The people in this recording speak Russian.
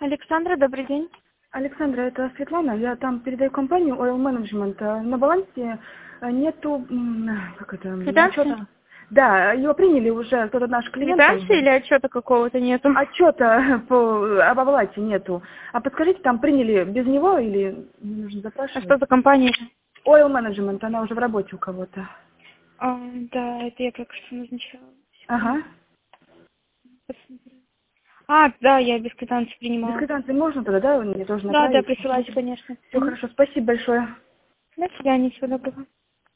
Александра, добрый день. Александра, это Светлана. Я там передаю компанию Oil Management. На балансе нету, как это, Квитанции? отчета. Да, его приняли уже кто-то наш клиент. Квитанции или отчета какого-то нету? Отчета об оплате нету. А подскажите, там приняли без него или нужно А запрашивать? что за компания? Oil Management, она уже в работе у кого-то. Да, это я только что назначала. Ага. Посмотрю. Да, я без квитанции Без принимала. квитанции можно тогда, да? Мне тоже Да, направить? присылайте, конечно. Все хорошо, спасибо большое. До свидания, всего доброго.